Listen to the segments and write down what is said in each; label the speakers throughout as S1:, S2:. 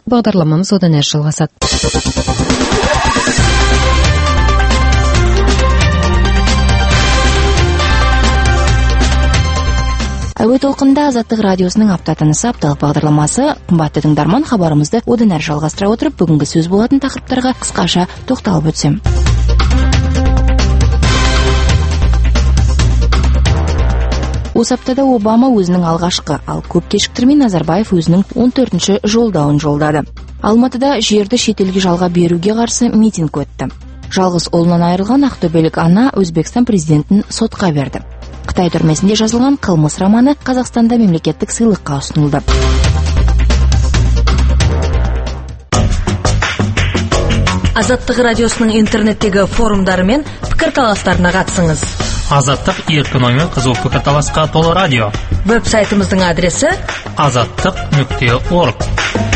S1: Бағдарламамыз одан әрі жалғасады.
S2: Әуе толқында Азаттық радиосының апта тынысы апталық бағдарламасы. Қымбатты тыңдарман, хабарымызды одан әрі жалғастыра отырып, бүгінгі сөз болатын тақырыптарға қысқаша тоқталып өтсем. Осы аптада Обама өзінің алғашқы, ал көп кешіктірмей Назарбаев өзінің 14-ші жолдауын жолдады. Алматыда жерді шетелге жалға беруге қарсы митинг өтті. Жалғыз ұлынан айырылған ақтөбелік ана Өзбекстан президентін сотқа берді. Қытай түрмесінде жазылған «Қылмыс» романы Қазақстанда мемлекеттік сыйлыққа ұсынылды.
S3: Азаттық радиосының интернеттегі форумдары мен пікірталастарына қатысыңыз.
S4: Азаттық еркін оймен қызу пікірталасқа толы радио.
S3: Веб-сайтымыздың адресі
S4: azаттық.org.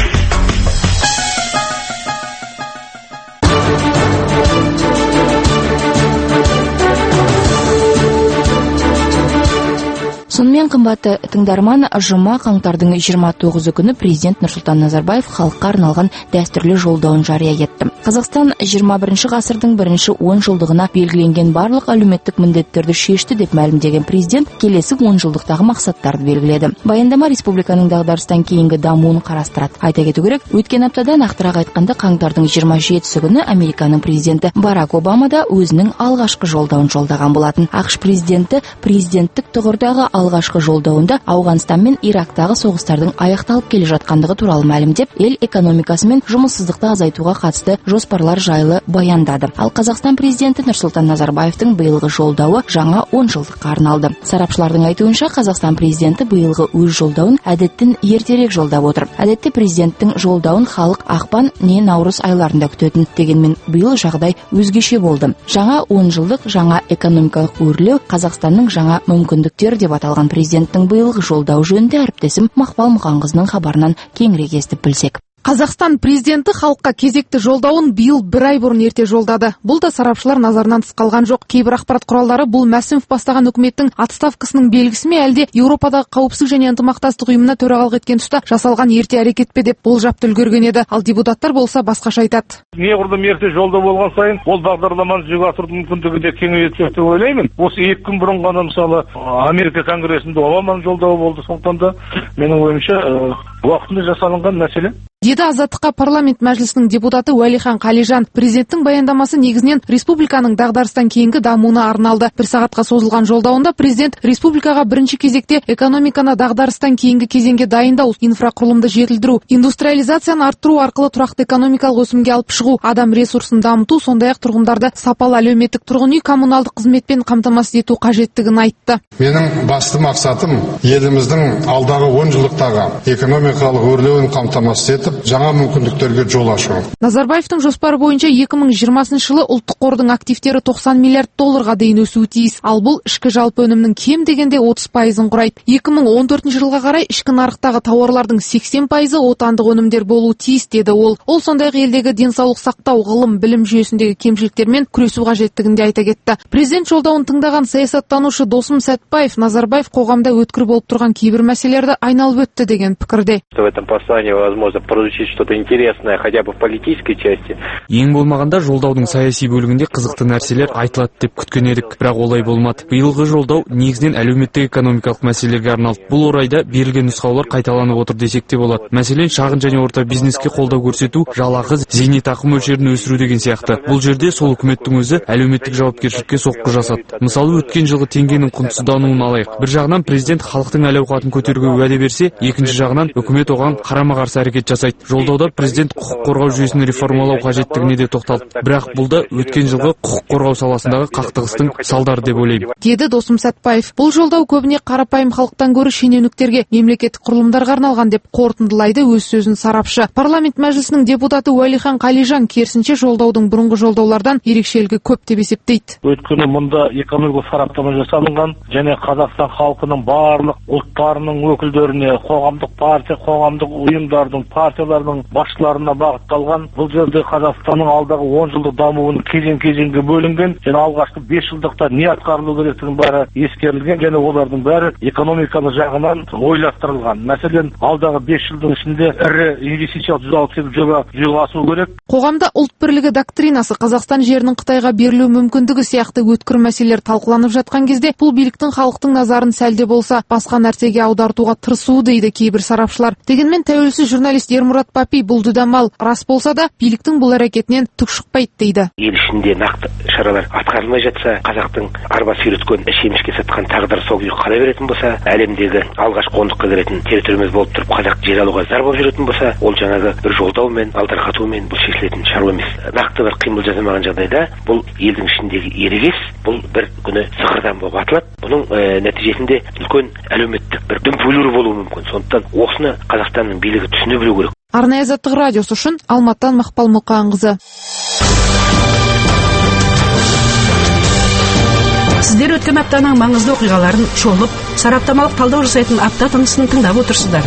S2: Сонымен, қымбатты тыңдарман, жұма қаңтардың 29 күні президент Нұрсұлтан Назарбаев халыққа арналған дәстүрлі жолдауын жария етті. Қазақстан 21 ғасырдың бірінші 10 жылдығына белгіленген барлық әлеуметтік міндеттерді шешті деп мәлімдеген президент келесі 10 жылдықтағы мақсаттарды белгіледі. Баяндама республиканың дағдарыстан кейінгі дамуын қарастырады. Айта кету керек, өткен аптада нақтырақ айтқанда қаңтардың 27 күні Американың президенті Барак Обама да өзінің алғашқы жолдауын жолдаған болатын. ақш президенті президенттік тұғырдағы алғашқы жолдауында Ауғанстан мен Ирактағы соғыстардың аяқталып келе жатқандығы туралы мәлімдеп, ел экономикасы мен жұмыссыздықты азайтуға қатысты жоспарлар жайлы баяндады. Ал Қазақстан президенті Нұрсұлтан Назарбаевтың биылғы жолдауы жаңа 10 жылдыққа арналды. Сарапшылардың айтуынша, Қазақстан президенті биылғы өз жолдауын әдеттен ертерек жолдап отыр. Әдетте президенттің жолдауын халық ақпан не наурыз айларында күтетін. Дегенмен биыл жағдай өзгеше болды. Жаңа 10 жылдық жаңа экономикалық өрлеу, Қазақстанның жаңа мүмкіндіктері деп аталған президенттің биылғы жолдауы жөнінде әріптесім Мақпал Мұқанқызының хабарынан кеңірек естіп білсек.
S5: Қазақстан президенті халыққа кезекті жолдауын биыл 1 ай бұрын ерте жолдады. Бұл да сарапшылар назарынан тыс қалған жоқ. Кейбір ақпарат құралдары бұл Мәсімов бастаған үкіметтің отставкасының белгісі ме, әлде Еуропадағы қауіпсіздік және ынтымақтастық ұйымына төрағалық еткен тұста жасалған ерте әрекет пе деп болжап үлгерген еді. Ал депутаттар болса басқаша айтады.
S6: Неғұрлым ерте жолдау болған сайын, ол бағдарламаны жүзеге асырудың мүмкіндігі де кеңейіп түседі деп ойлаймын. Осы 2 күн бұрын ғана мысалы Америка конгресінде Обаманың жолдауы болды. Сондықтан да менің ойымша уақытында жасалынған мәселе.
S5: Деді Азаттыққа парламент мәжілісінің депутаты Уәлихан Қалижан. Президенттің баяндамасы негізінен республиканың дағдарыстан кейінгі дамуына арналды. 1 сағатқа созылған жолдауында президент республикаға бірінші кезекте экономиканы дағдарыстан кейінгі кезеңге дайындау, инфрақұрылымды жетілдіру, индустриализацияны арттыру арқылы тұрақты экономикалық өсімге алып шығу, адам ресурсын дамыту, сондай-ақ тұрғындарды сапалы әлеуметтік тұрғын үй коммуналдық қызметпен қамтамасыз ету қажеттігін айтты.
S7: Менің басты мақсатым еліміздің алдағы 10 жылдықтағы экономикалық өрлеуін қамтамасыз етіп, жаңа мүмкіндіктерге жол ашу.
S5: Назарбаевтың жоспары бойынша 2020 жылы ұлттық қордың активтері $90 миллиард дейін өсуі тиіс. Ал бұл ішкі жалпы өнімнің кем дегенде 30%-ын құрайды. 2014 жылға қарай ішкі нарықтағы тауарлардың 80%-ы отандық өнімдер болуы тиіс деді ол. Ол сондай-ақ елдегі денсаулық сақтау, ғылым, білім жүйесіндегі кемшіліктермен күресу қажеттігін де айта кетті. Президент жолдауын тыңдаған саясаттанушы Досым Сәтбаев, Назарбаев қоғамда өткір болып тұрған кейбір мәселелерді айналып өтті деген пікірде.
S8: В этом послании возможно прозвучит что-то интересное, хотя бы в политической части.
S9: Ең болмағанда жолдаудың саяси бөлігінде қызықты нәрселер айтылады деп күткен едік, бірақ олай болмады. Биылғы жолдау негізінен әлеуметтік экономикалық мәселелерге арналды. Бұл орайда берілген нұсқаулар қайталанып отыр десек те болады. Мәселен, шағын және орта бизнеске қолдау көрсету, жалақы, зейнетақы мөлшерін өсіру деген сияқты. Бұл жерде сол үкіметтің өзі әлеуметтік жауапкершілікке соққы жасады. Мысалы, өткен жылғы теңгенің құнсыздануын алайық. Bir жағынан президент халықтың әл-ауқатын көтеруге уәде берсе, екінші жағынан үкімет оған қарама-қарсы әрекет жасайды. Жолдауда президент құқық қорғау жүйесін реформалау қажеттігіне де тоқталды. Бірақ бұл да өткен жылғы құқық қорғау саласындағы қақтығыстың салдары деп ойлаймын.
S5: Деді Досым Сәтбаев. Бұл жолдау көбіне қарапайым халықтан гөрі шенеуніктерге, мемлекеттік құрылымдарға арналған деп қорытындылайды өз сөзін сарапшы. Парламент мәжілісінің депутаты Уәлихан Қалижан керісінше жолдаудың бұрынғы жолдаулардан ерекшелігі көп деп есептейді.
S6: Өйткені мұнда экономикалық сараптама жасалынған және Қазақстан халқының барлық ұлттарының өкілдеріне, қоғамдық партия, қоғамдық ұйымдардың, партия партияларының басшыларына бағытталған. Бұл жерде Қазақстанның алдағы 10 жылдық дамуының кезең-кезеңге бөлінген, және алғашқы 5 жылдықта не атқарылу керектігінің бәрі ескерілген, және олардың бәрі экономикалық жағынан ойластырылған. Мәселен, алдағы 5 жылдың ішінде ірі инвестициялық 168 жоба жүзеге асу керек.
S5: Қоғамда ұлт бірлігі доктринасы, Қазақстан жерінің Қытайға берілу мүмкіндігі сияқты өткір мәселелер талқыланып жатқан кезде, бұл биліктің халықтың назарын сәлде болса басқа нәрсеге аудартуға тырысуы дейді кейбір сарапшылар. Дегенмен тәуелсіз журналист Ермұрат Папи бұл дүдамал рас болса да, биліктің бұл әрекетінен түк шықпайды дейді.
S10: Ел ішінде нақты шаралар атқарылмай жатса, қазақтың арба сүйреткен ішемішке сатқан тағдыр сол күйі қала беретін болса, әлемдегі алғаш қондыққа келетін территориямыз болып тұрып, қазақ жер алуға зар болып жүретін болса, ол жаңағы бір жолдаумен, алдарқатумен бұл шешілетін шаруа емес. Нақты бір қимыл жасамаған жағдайда бұл елдің ішіндегі ерегес, бұл бір күні сықырдан болып атылады. Бұның нәтижесінде үлкен әлеуметтік бір дүмпулер болуы мүмкін. Сондықтан осыны Қазақстанның билігі түсіне білу керек.
S5: Арнайы Азаттық радиосы үшін Алматыдан Мақпал Мұқанқызы.
S11: Сіздер өткен аптаның маңызды оқиғаларын шолып, сараптамалық талдау жасайтын апта тынысын тыңдап отырсыздар.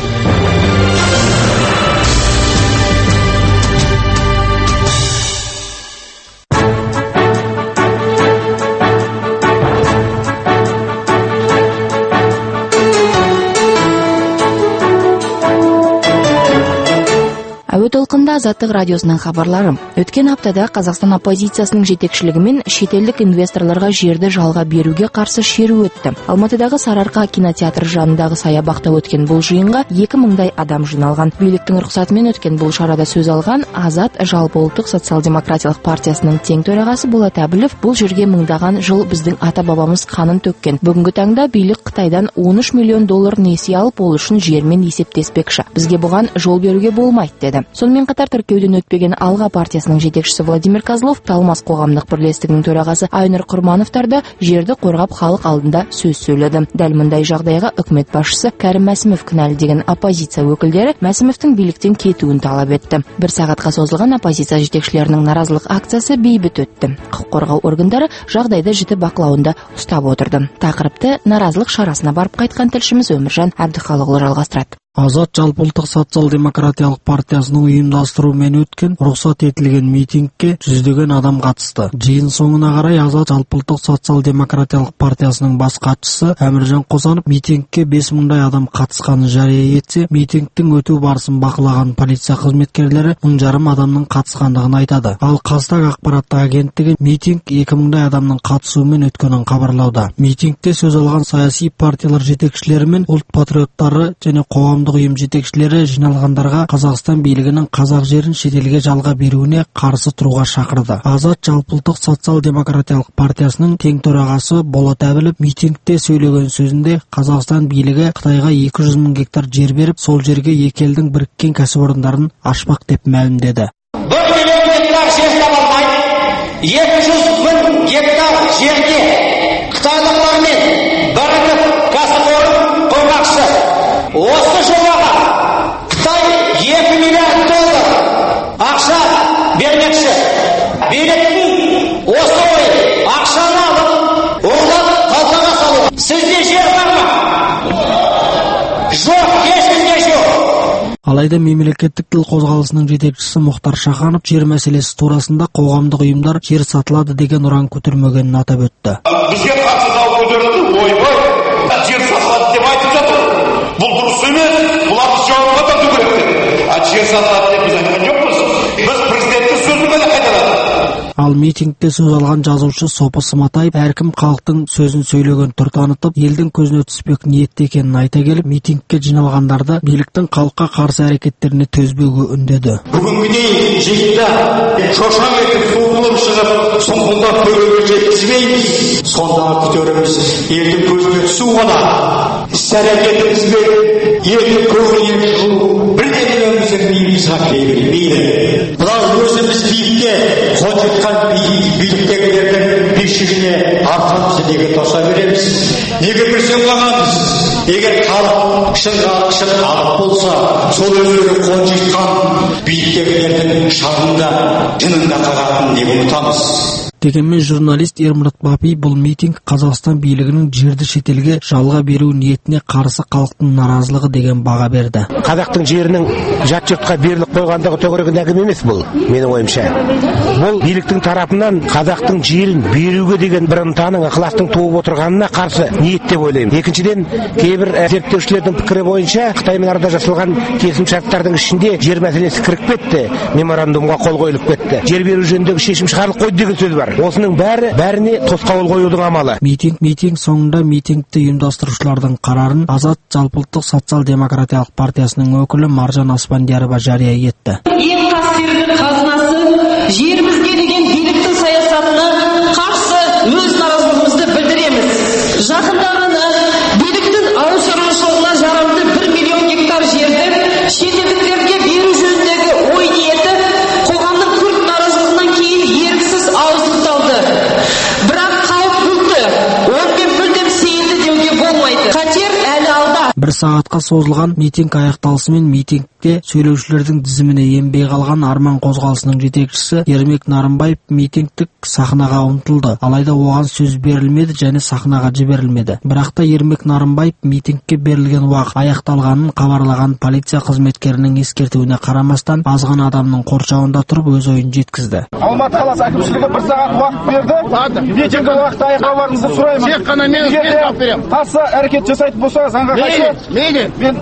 S2: Әуе толқында Азаттық радиосының хабарлары. Өткен аптада Қазақстан оппозициясының жетекшілігімен шетелдік инвесторларға жерді жалға беруге қарсы шеру өтті. Алматыдағы Сарыарқа кинотеатры жанындағы саябақта өткен бұл жиынға 2000-дай адам жиналған. Биліктің рұқсатымен өткен бұл шарада сөз алған Азат жалпыұлттық социал-демократиялық партиясының тең төрағасы Болат Әбілов бұл жерге мыңдаған жыл біздің ата-бабамыз қанын төккен. Бүгінгі таңда билік Қытайдан 13 миллион доллар несие алып, ол үшін жермен есептеспекші. Бізге бұған жол беруге болмайды деді. Сонымен қатар тіркеуден өтпеген Алға партиясының жетекшісі Владимир Козлов, Талмас қоғамдық бірлестігінің төрағасы Айнұр Құрмановтарды жерді қорғап халық алдында сөз сөйледі. Дәл мұндай жағдайға үкімет басшысы Кәрім Мәсімов кінәлі деген оппозиция өкілдері Мәсімовтің биліктен кетуін талап етті. Бір сағатқа созылған оппозиция жетекшілерінің наразылық акциясы бейбіт өтті. Құқық қорғау органдары жағдайды жіті бақылауында ұстап отырды. Тақырыпты наразылық шарасына барып қайтқан тілшіміз Өміржан Әбдіхалықұлы жалғастырады.
S12: Азат жалпыұлттық социал-демократиялық партиясының ұйымдастыруымен өткен рұқсат етілген митингке жүздеген адам қатысты. Жиын соңына қарай Азат жалпыұлттық социал-демократиялық партиясының бас хатшысы Әміржан Қосанов митингке 5000-дай адам қатысқанын жария етсе, митингтің өту барысын бақылаған полиция қызметкерлері 1000 адамның қатысқандығын айтады. Ал Қазтаг ақпараттық агенттігі митинг 2000-дай адамның қатысуымен өткенін хабарлауда. Митингте сөз алған саяси партиялар жетекшілері мен ұлт патриоттары және қоғам ұйым жетекшілері жиналғандарға Қазақстан билігінің қазақ жерін шетелге жалға беруіне қарсы тұруға шақырды. Азат жалпыұлттық социал-демократиялық партиясының тең төрағасы Болат Әбілов митингте сөйлеген сөзінде Қазақстан билігі Қытайға 200 мың гектар жер беріп, сол жерге екі елдің біріккен кәсіпорындарын ашпақ деп мәлімдеді.
S13: 1 миллион гектар жер табылмай, 200 мың гектар жерге қытайлықтармен бірігіп кәсіпорын қоймақшы. Осы жобаға Қытай 2 миллиард доллар ақша бермекші. Биліктің осы ой ақшаны алып, оғланып қалтаға салу. Сізде жер бар ма? Жоқ, ешкімде жоқ.
S12: Алайда мемлекеттік тіл қозғалысының жетекшісі Мұхтар Шаханов жер мәселесі турасында қоғамдық ұйымдар жер сатылады деген ұран көтермегенін атап өтті.
S14: Бізге қарсы дау көтерілді, ойбай, жер сатылады деп айтып жатыр. Бұл дұрыс емес, бұларды жауапқа тарту керек деп. Жер сатылады деп біз айтқан жоқпыз. Біз президенттің сөзін ғана қайтарадық.
S12: Ал митингте сөз алған жазушы Сопы Сматаев әркім халықтың сөзін сөйлеген түр танытып, елдің көзіне түспек ниетте екенін айта келіп, митингке жиналғандарды биліктің халыққа қарсы әрекеттеріне төзбеуге үндеді.
S13: Бүгінгідей жиында шошаң етіп суырылып шығып, сұңғылдап көреге жеткізбейміз. Сондағы күтеріміз елдің көзіне түсу ғана. Іс-әрекетімізбен елдің көңіліне шығу бірдеңелеріміздің бейімізға берілмейді. Бірақ өзіміз биікте қол жеткен биліктегілердің бишігіне арқамызды неге тоса береміз? Неге бірсен қаламыз? Егер халық шын халық болса, сол өздері қол жеткен биліктегілердің шағында дінін қағатын деп ұмытамыз.
S12: Дегенмен журналист Ермұрат Бапи бұл митинг Қазақстан билігінің жерді шетелге жалға беру ниетіне қарсы халықтың наразылығы деген баға берді.
S15: Қазақтың жерінің жат жұртқа беріліп қойғандығы төңірегінде әңгіме емес бұл, менің ойымша. Бұл биліктің тарапынан қазақтың жерін беруге деген бір ынтаның, ықыластың туып отырғанына қарсы ниет деп ойлаймын. Екіншіден, кейбір зерттеушілердің пікірі бойынша Қытаймен арада жасалған келісімшарттардың ішінде жер мәселесі кіріп кетті, меморандумға қол қойылып кетті. Жер беру жөніндегі шешім шығарылып қойды деген сөз бар. Осының бәріне тосқауыл қоюдың амалы.
S12: Митинг соңында митингті ұйымдастырушылардың қарарын Азат жалпыұлттық социал-демократиялық партиясының өкілі Маржан Аспандиярова жария етті.
S16: Ең қастерлі қазынасы жерімізге деген биліктің саясатына қарсы өз наразылығымызды білдіреміз. Жақында ғана биліктің ауыл шаруашылығына жарамды 1 миллион гектар жерді шетелдіктерге беру жөніндегі ой ниеті қоғамның күрт наразылығынан кейін еріксіз ауыздықталды. Бірақ қауіп бұлты, онымен мүлдем сейілді деуге болмайды. Қатер әлі алда.
S12: 1 сағатқа созылған митинг аяқталысымен митингте сөйлеушілердің тізіміне енбей қалған Арман қозғалысының жетекшісі Ермек Нарымбаев митингтік сахнаға ұмтылды. Алайда оған сөз берілмеді және сахнаға жіберілмеді. Бірақ та Ермек Нарымбаев митингке берілген уақыт аяқталғанын хабарлаған полиция қызметкерінің ескертуіне қарамастан азған адамның қоршауында тұрып өз ойын жеткізді.
S17: Алматы қаласы әкімшілігі 1 сағат уақыт берді. Митингті уақытта аяқтауларыңызды сұраймын.
S14: Тек қана мен жауап беремін.
S17: Тасы әрекет жасайтын болса заңға қайшы.
S14: Мен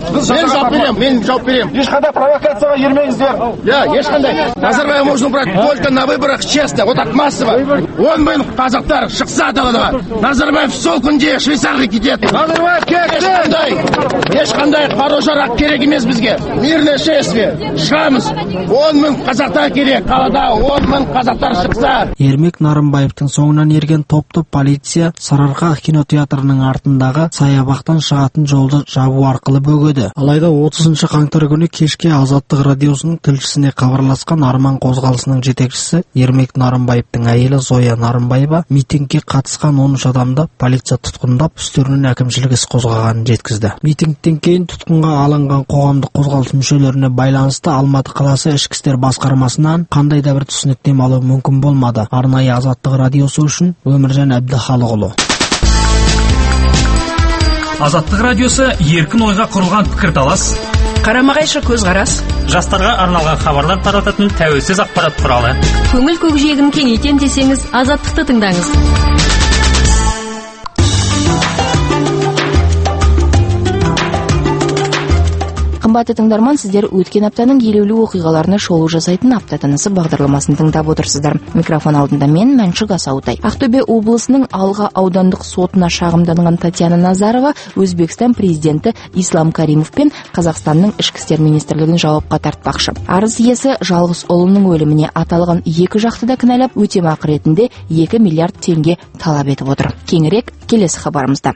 S14: жауап беремін.
S17: Ешқандай провокацияға ермеңіздер.
S14: Ешқандай. Назарбаев можно брать только на выборах честно, вот так массово. 10 мың қазақтар шықса далаға. Назарбаев сол күнде Швейцарға кетеді.
S17: Назарбаев кетті.
S14: Ешқандай қару-жарақ керек емес бізге. Мирное шествие. Шығамыз. 10 мың қазақтар керек. Қалада 10 мың қазақтар шықса.
S12: Ермек Нарымбаевтың соңынан ерген топты полиция Сарыарқа кинотеатрының артындағы саябақтан шығатын жолды жабу арқылы бөгеді. Алайда 30 қаңтар күні кешке Азаттық радиосының тілшісіне хабарласқан Арман қозғалысының жетекшісі Ермек Нарымбаевтың әйелі Зоя Нарымбаева митингке қатысқан 13 адамды полиция тұтқындап үстерінен әкімшілік іс қозғағанын жеткізді. Митингтен кейін тұтқынға алынған қоғамдық қозғалыс мүшелеріне байланысты Алматы қаласы ішкі істер басқармасынан қандай да бір түсініктеме алу мүмкін болмады. Арнайы Азаттық радиосы үшін Өміржан Әбдіхалықұлы.
S4: Азаттық радиосы еркін ойға құрылған пікірталас,
S11: қарама-қайшы көзқарас,
S4: жастарға арналған хабарлар тарататын тәуелсіз ақпарат құралы.
S3: Көңіл көкжиегін кеңейтем десеңіз, Азаттықты тыңдаңыз.
S2: Қымбатты тыңдарман, сіздер өткен аптаның елеулі оқиғаларына шолу жасайтын апта тынысы бағдарламасын тыңдап отырсыздар. Микрофон алдында мен Мәншүк Асаутай. Ақтөбе облысының Алға аудандық сотына шағымданған Татьяна Назарова Өзбекстан президенті Ислам Каримов пен Қазақстанның ішкі істер министрлігін жауапқа тартпақшы. Арыз иесі жалғыз ұлының өліміне аталған екі жақты да кінәлап өтемақы ретінде 2 миллиард теңге талап етіп отыр. Кеңірек келесі хабарымызда.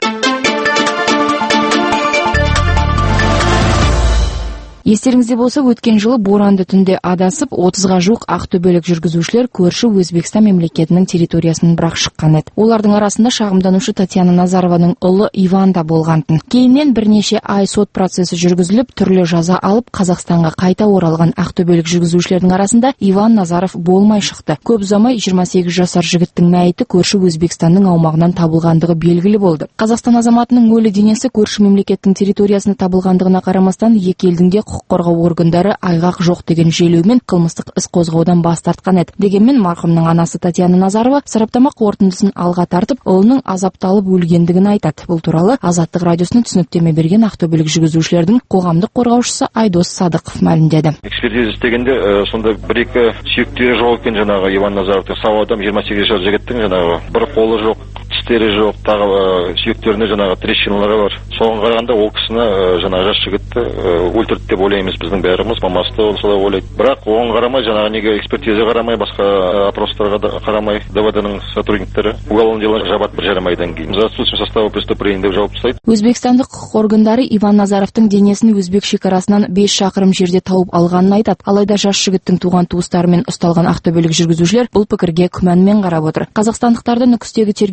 S2: Естеріңізде болса, өткен жылы боранды түнде адасып 30-ға жуық ақтөбелік жүргізушілер көрші Өзбекстан мемлекетінің территориясынан бірақ шыққан еді. Олардың арасында шағымданушы Татьяна Назарованың ұлы Иван да болғантын. Кейіннен бірнеше ай сот процесі жүргізіліп, түрлі жаза алып, Қазақстанға қайта оралған ақтөбелік жүргізушілердің арасында Иван Назаров болмай шықты. Көп ұзамай 28 жасар жігіттің мәйіті көрші Өзбекстанның аумағынан табылғандығы белгілі болды. Қазақстан азаматының өлі денесі көрші мемлекеттің территориясында табылғандығына қарамастан екі елдің де құқық қорғау органдары айғақ жоқ деген желеумен қылмыстық іс қозғаудан бас тартқан еді. Дегенмен марқұмның анасы Татьяна Назарова сараптама қорытындысын алға тартып, ұлының азапталып өлгендігін айтады. Бұл туралы Азаттық радиосына түсініктеме берген ақтөбелік жүргізушілердің қоғамдық қорғаушысы Айдос Садықов мәлімдеді.
S18: Экспертиза істегенде сонда 1-2 сүйектері жоқ екен, жаңағы Иван Назаровтың сау адам 28 жасар жігіттің жаңағы бір қолы жоқ, тістері жоқ, тағы сүйектерінде жаңағы трещиналары бар. Соған қарағанда ол кісіні жаңағы жас жігітті өлтірді деп ойлаймыз біздің бәріміз, мамасы да солай ойлайды. Бірақ оған қарамай, жаңағы неге экспертиза қарамай, басқа опростарға да қарамай, ДВД-ның сотрудниктері уголовное дело жабады 1,5 айдан кейін. За отсутствием состава преступления деп жауып тастайды.
S2: Өзбекстандық құқық органдары Иван Назаровтың денесін Өзбек шекарасынан 5 шақырым жерде тауып алғанын айтады. Алайда жас жігіттің туған туыстарымен ұсталған ақтөбелік жүргізушілер бұл пікірге күмәнмен қарап отыр. Қазақстандықтарды Нүкістегі тергеу абақтысына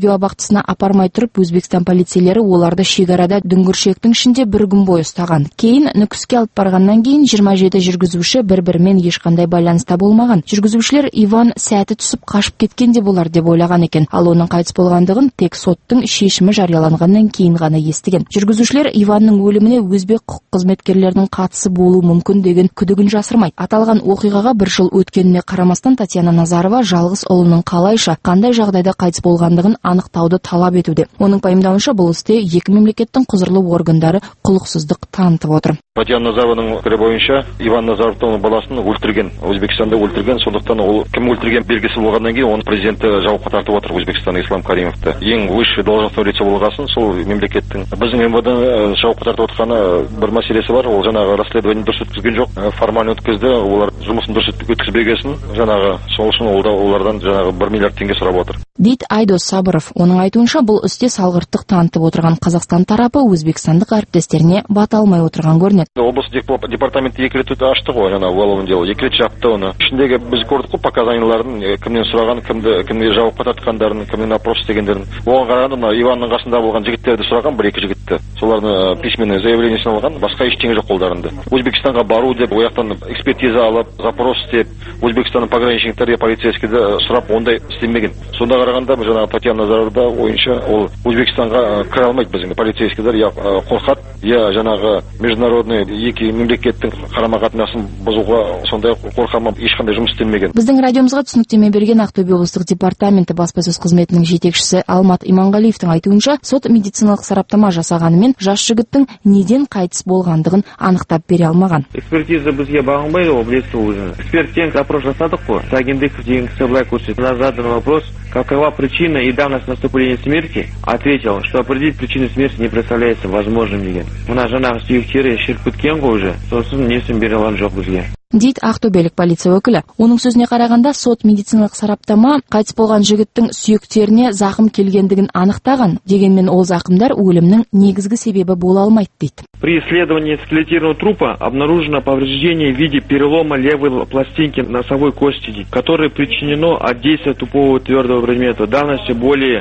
S2: сатысына апармай тұрып, Өзбекстан полицейлері оларды шекарада дүңгіршектің ішінде бір күн бойы ұстаған. Кейін нүкіске алып барғаннан кейін 27 жүргізуші бір-бірімен ешқандай байланыста болмаған. Жүргізушілер Иван сәті түсіп қашып кеткен де болар деп ойлаған екен. Ал оның қайтыс болғандығын тек соттың шешімі жарияланғаннан кейін ғана естіген. Жүргізушілер Иванның өліміне өзбек құқық қызметкерлерінің қатысы болуы мүмкін деген күдігін жасырмайды. Аталған оқиғаға бір жыл өткеніне қарамастан Татьяна Назарова жалғыз ұлының қалайша, қандай жағдайда қайтыс болғандығын анықтауды талап етуде. Оның пайымдауынша бұл істе екі мемлекеттің құзырлы органдары құлықсыздық танытып отыр.
S18: Татьяна Назарованың пікірі бойынша Иван Назаровтың баласын өлтірген, Өзбекстанда өлтірген, сондықтан ол кім өлтірген белгісі болғаннан кейін оны президенті жауапқа тартып отыр, Өзбекстан Ислам Каримовті. Ең высший должностной лицо болғасын, сол мемлекеттің біздің МВД жауапқа тартып отқаны бір мәселесі бар. Ол жаңағы расследование дұрыс өткізген жоқ, формально өткізді, олар жұмысын дұрыс өткізбегесін, жаңағы сол үшін олардан жаңағы 1 миллиард теңге сұрап отыр.
S2: Дейді Айдос Сабыров. Оның айтуынша бұл істе салғырттық танытып отырған Қазақстан тарапы өзбекстандық әріптестеріне бата алмай отырған көрінеді.
S18: Облыс департаменті 2 рет ашты ғой, жаңағы уголовное дело, 2 рет жапты оны. Ішіндегі біз көрдік қой показанияларын, кімнен сұраған, кімге жауапқа тартқандарын, кімнен опрос істегендерін. Оған қарағанда мына Иванның қасында болған жігіттерді сұраған, 1-2 жігітті. Солардың письменный заявлениесін алған, басқа ештеңе жоқ қолдарында. Өзбекстанға бару деп, ояқтан экспертиза алып, запрос істеп, Өзбекстанның пограничниктері, полицейскийді сұрап, ондай істемеген. Сонда қарағанда жаңағы Татьяна Назарова ойынша ол Өзбекстанға кіре алмайды біздің полицейскийлер, я қорқады, я жаңағы международный екі мемлекеттің қарама-қатынасын бұзуға сондай қорқама ешқандай жұмыс істелмеген.
S2: Біздің радиомызға түсініктеме берген Ақтөбе облыстық департаменті баспасөз қызметінің жетекшісі Алмат Иманғалиевтің айтуынша, сот медициналық сараптама жасағанымен жас жігіттің неден қайтыс болғандығын анықтап бере алмаған.
S19: Экспертиза бізге бағынбайды, ол білесіз өзіңіз. Эксперттен запрос жасадық қой. Сагендеков деген кісі былай көрсетті. На задан вопрос, какова причина и давность наступления смерти, ответил, что определить причину смерти не представляется возможным деген. Мына жаңағы сүйектері шіріп кеткен ғой уже, сосын несін бере алған жоқ бізге.
S2: Дейді ақтөбелік полиция өкілі. Оның сөзіне қарағанда, сот медициналық сараптама қайтыс болған жігіттің сүйектеріне зақым келгендігін анықтаған, дегенмен ол зақымдар өлімнің негізгі себебі бола алмайды дейді.
S19: При исследовании скелетированного трупа обнаружено повреждение в виде перелома левой пластинки носовой кости, которое причинено от действия тупого твердого предмета давностью более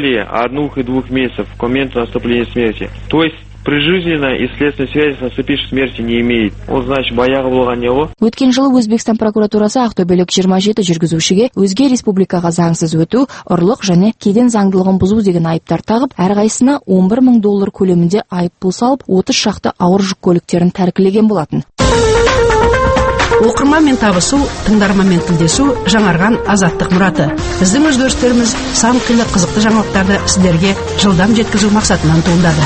S19: 1-2 месяцев к моменту наступления смерти. То есть прижизненная и следственной связи с наступившей смертью не имеет. Ол значит баяғы болған не ғой?
S2: Өткен жылы Өзбекстан прокуратурасы ақтөбелік 27 жүргізушіге өзге республикаға заңсыз өту, ұрлық және кеден заңдылығын бұзу деген айыптар тағып, әрқайсысына $11,000 көлемінде айыппұл салып, 30 шақты ауыр жүк көліктерін тәркілеген болатын.
S11: Оқырманмен табысу, тыңдарманмен тілдесу жаңарған азаттық мұраты. Біздің өзгерістеріміз сан қилы қызықты жаңалықтарды сіздерге жылдам жеткізу мақсатынан туындады.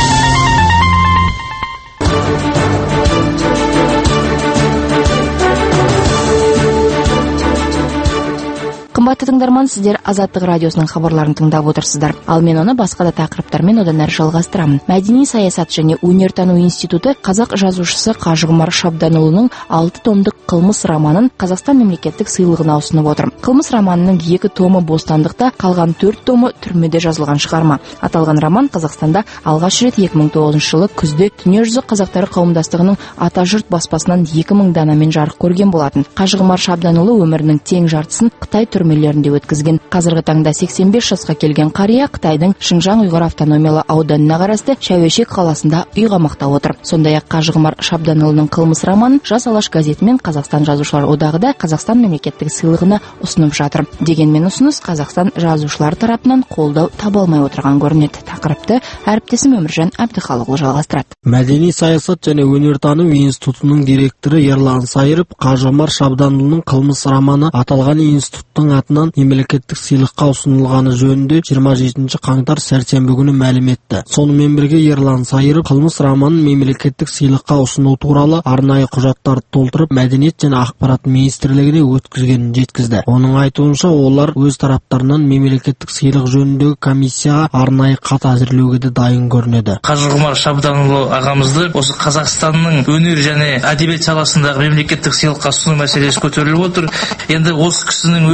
S2: Қымбатты тыңдарман, сіздер Азаттық радиосының хабарларын тыңдап отырсыздар. Ал мен оны басқа да тақырыптармен одан әрі жалғастырамын. Мәдени саясат және өнертану институты қазақ жазушысы Қажығұмар Шабданұлының 6 томдық қылмыс романын Қазақстан мемлекеттік сыйлығына ұсынып отыр. Қылмыс романының 2 томы бостандықта, қалған 4 томы түрмеде жазылған шығарма. Аталған роман Қазақстанда алғаш рет 2009 жылы күзде Дүниежүзі қазақтары қауымдастығының Атажұрт баспасынан 2000 данамен жарық көрген болатын. Қажығұмар Шабданұлы өмірінің тең жартысын Қытай түрмелерінде өткізген. Қазіргі таңда 85 жасқа келген қария Қытайдың Шыңжаң ұйғыр автономиялы ауданына қарасты Шәуешек қаласында үй қамақта отыр. Сондай-ақ Қажығұмар Шабданұлының қылмыс романын Жас Алаш газеті мен Қазақстан жазушылар одағы да Қазақстан мемлекеттік сыйлығына ұсынып жатыр. Дегенмен ұсыныс Қазақстан жазушылар тарапынан қолдау таба алмай отырған көрінеді. Тақырыпты әріптесім Өміржан Әбдіхалықұлы жалғастырады.
S12: Мәдени саясат және өнертану институтының директоры Ерлан Сайыров Қажығұмар Шабданұлының қылмыс романы аталған институттың атынан мемлекеттік сыйлыққа ұсынылғаны жөнінде 27 қаңтар сәрсенбі күні мәлім етті. Сонымен бірге Ерлан Сайыров қылмыс романын мемлекеттік сыйлыққа ұсыну туралы арнайы құжаттарды толтырып, Мәдениет және ақпарат министрлігіне өткізгенін жеткізді. Оның айтуынша, олар өз тараптарынан мемлекеттік сыйлық жөніндегі комиссияға арнайы хат әзірлеуге де дайын көрінеді.
S20: Қажығұмар Шабданұлы ағамызды осы Қазақстанның өнер және әдебиет саласындағы мемлекеттік сыйлыққа ұсыну мәселесі көтеріліп отыр. Енді осы кісінің өзінің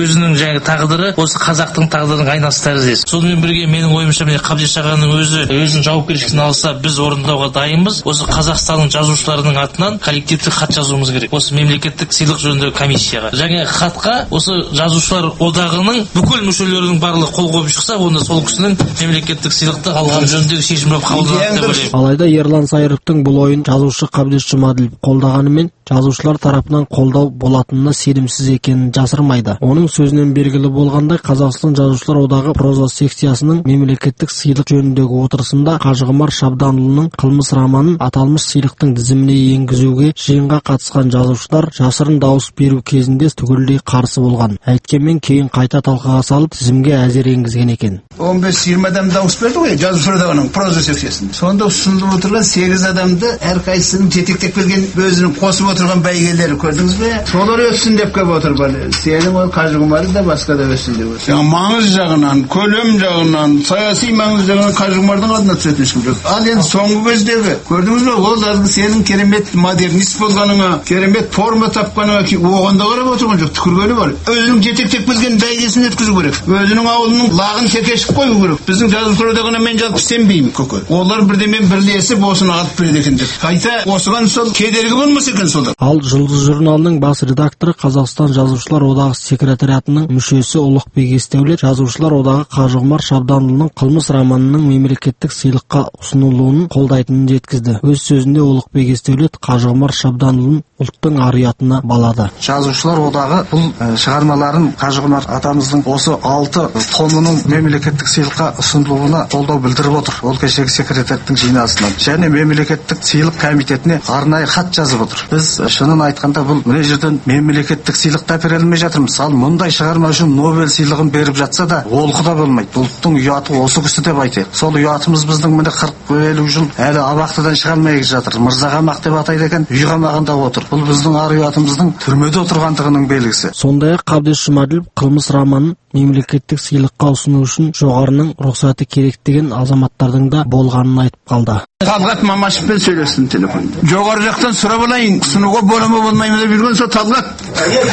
S20: жаңағы тағдыры осы қазақтың тағдырының айнасы тәріздес. Сонымен бірге менің ойымша Қабдеш ағаның өзінің жауапкершілігін алса, біз орындауға дайынбыз. Осы Қазақстанның жазушыларының атынан коллективтік хат жазуымыз керек. Осы мемлекеттік сыйлық жөніндегі комиссияға. Жаңа хатқа осы жазушылар одағының бүкіл мүшелерінің барлығы қол қойып шықса, онда сол кісінің мемлекеттік сыйлықты алған жөніндегі шешім қабылданады деп ойлаймын.
S12: Алайда Ерлан Сайыровтың бұл ойын жазушы Қабдеш Жұмаділов қолдағанымен жазушылар тарапынан қолдау болатынына сенімсіз екенін жасырмайды. Оның сөзінен белгілі болғандай, Қазақстан жазушылар одағы проза секциясының мемлекеттік сыйлық жөніндегі отырысында Қажығұмар Шабданұлының қылмыс романын аталмыш сыйлықтың тізіміне енгізуге жиынға қатысқан жазушылар жасырын дауыс беру кезінде түгелдей қарсы болған. Әйткенмен кейін қайта талқыға салып тізімге әзер енгізген екен.
S21: 15-20 адам дауыс берді ғой, жазушылар одағының проза секциясында. Сонда ұсынылып отырған 8 адамды әрқайсысының жетектеп келген өзінің қосып отырған бәйгелері көрдіңіз бе? Солар өссін деп келіп отыр. Сенің ол Қажығұмар да басқа да өссін деп отыр. Маңыз жағынан, көлем жағынан, саяси маңыз жағынан Қажығұмардың адына түсетін ешкім жоқ. Ал енді соңғы кездегі көрдіңіз бе? Ол сенің керемет модернист болғаныңа, керемет форма тапқаныңа оғанда қарап отырған жоқ. Түкіргені бар. Өзінің жетектеп келген бәйгесін өткізу керек. Өзінің ауылының лағын текешіп қою керек. Біздің жазушылар одағына мен жалпы сенбеймін көке. Олар бірдемен бірлесіп осыны алып береді екен деп. Қайта осыған сол кедергі болмаса екен солар.
S12: Ал Жұлдыз журналының бас редакторы Қазақстан жазушылар одағы секретариатының мүшесі Ұлықбек Естеулет жазушылар одағы Қажығұмар Шабданұлының қылмыс романының мемлекеттік сыйлыққа ұсынылуын қолдайтынын жеткізді. Өз сөзінде Ұлықбек Естеулет Қажығұмар Шабданұлын ұлттың ар-ұятына балады.
S22: Жазушылар одағы бұл шығармаларын Қажығұмар атамыздың осы 6 томының мемлекеттік сыйлыққа ұсынылуына қолдау білдіріп отыр. Ол кешегі секретариаттың жиналысынан және мемлекеттік сыйлық комитетіне арнайы хат жазып отыр. Біз шынын айтқанда бұл мына жерден мемлекеттік сыйлық та бере алмай жатырмыз. Ал мұндай шығарма үшін Нобель сыйлығын беріп жатса да олқы да болмайды. Ұлттың ұяты осы кісі деп айтайық. Сол ұятымыз біздің міне 40-50 жыл әлі абақтыдан шыға алмай жатыр. Мырзағамақ деп атайды екен, үй қамағында отыр. Бұл біздің ар-ұятымыздың түрмеде отырғандығының белгісі.
S12: Сондай-ақ Қабдеш Жұмаділов қылмыс романын мемлекеттік сыйлыққа ұсыну үшін жоғарының рұқсаты керек деген азаматтардың да болғанын айтып қалды.
S21: Талғат Мамашевпен сөйлестім телефонда. Жоғары жақтан сұрап алайын, ұсынуға бола ма болмай ма деп жүрген сол Талғат.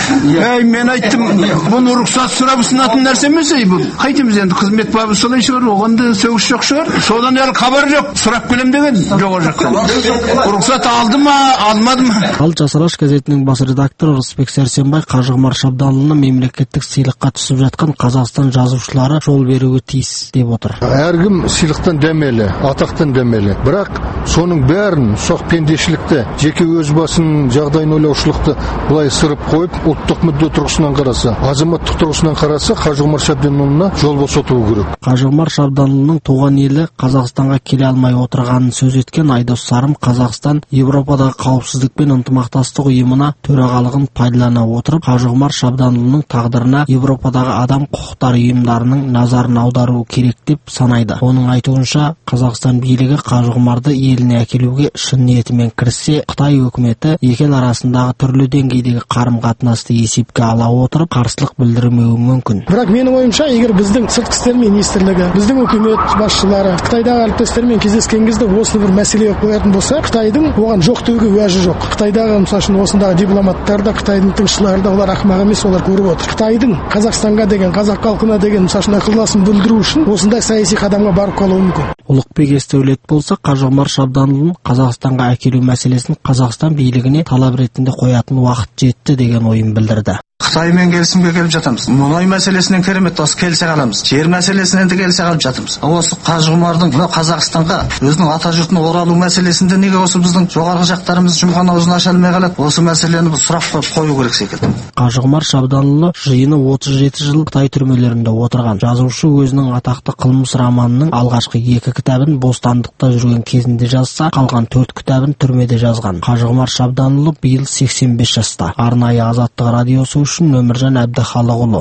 S21: Мен айттым, бұны рұқсат сұрап ұсынатын нәрсе емес бұл. Қайтеміз енді, қызмет бабы солай шығар, оған да сөгіс жоқ шығар. Содан әлі хабар жоқ, сұрап келем деген жоғары жақтан. Рұқсат алды ма, алмады ма?
S12: Ал Жасараш газетінің бас редакторы Рысбек Сәрсенбай Қажығұмар Шабданұлына мемлекеттік сыйлыққа түсіп жатқан Қазақстан жазушылары жол беруі тиіс деп отыр.
S23: Әркім сыйлықтан дәмелі, атақтан дәмелі. Бірақ соның бәрін соқ пендешілікті, жеке өз басының жағдайын ойлаушылықты былай сырып қойып, ұлттық мүдде тұрғысынан қараса, азаматтық тұрғысынан қараса, Қажығұмар Шабданұлына жол босатуы керек.
S12: Қажығұмар Шабданұлының туған елі Қазақстанға келе алмай отырғанын сөз еткен Айдос Сарым Қазақстан Европадағы қауіпсіздік пен ынтымақтастық ұйымына төрағалығын пайдалана отырып, Қажығұмар Шабданұлының тағдырына Европадағы адам құқықтары ұйымдарының назарын аударуы керек деп санайды. Оның айтуынша, Қазақстан билігі Қажығұмарды еліне әкелуге шын ниетімен кіріссе, Қытай өкіметі екі ел арасындағы түрлі деңгейдегі қарым-қатынасты есепке ала отырып, қарсылық білдірмеуі мүмкін.
S24: Бірақ менің ойымша, егер біздің сыртқы істер министрлігі, біздің үкімет басшылары Қытайдағы әріптестермен кездескен кезде осы бір мәселе қоятын болса, Қытайдың оған жоқ деуге уәжі жоқ. Қытайдағы мысалы үшін осындағы дипломаттар да, Қытайдың тыңшылары да, олар ақымақ емес, олар көріп отыр. Қытайдың Қазақстанға деген, қазақ халқына деген мысалы үшін ықыласын білдіру үшін осындай саяси қадамға барып қалуы мүмкін.
S12: Ұлықбек Естеулет болса, Қажығұмар Шабданұлын Қазақстанға әкелу мәселесін Қазақстан билігіне талап ретінде қоятын уақыт жетті деген ойын білдірді.
S22: Қытаймен келісімге келіп жатамыз. Мұнай мәселесінен керемет осы келісе қаламыз. Жер мәселесінен де келісе қалып жатырмыз. Осы Қажығұмардың Қазақстанға өзінің ата жұртына оралу мәселесінде неге осы біздің жоғарғы жақтарымыз жұмған аузын аша алмай қалады? Осы мәселені біз сұрақ қою керек секілді.
S12: Қажығұмар Шабданұлы жиыны 37 жыл Қытай түрмелерінде отырған. Жазушы өзінің атақты қылмыс романының алғашқы 2 кітабын бостандықта жүрген кезінде жазса, қалған 4 кітабын түрмеде жазған. Қажығұмар Шабданұлы биыл 85 жаста. Арнайы Азаттық радиосы үшін Өміржан Әбдіхалықұлы.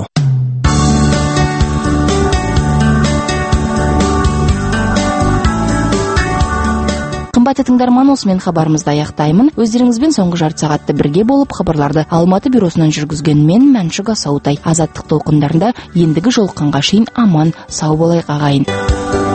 S2: Қымбатты тыңдарман, осымен хабарымызды аяқтаймын. Өздеріңізбен соңғы жарты сағатты бірге болып хабарларды Алматы бюросынан жүргізген мен Мәншүк Асаутай. Азаттық толқындарында ендігі жолыққанға шейін аман, сау болайық ағайын.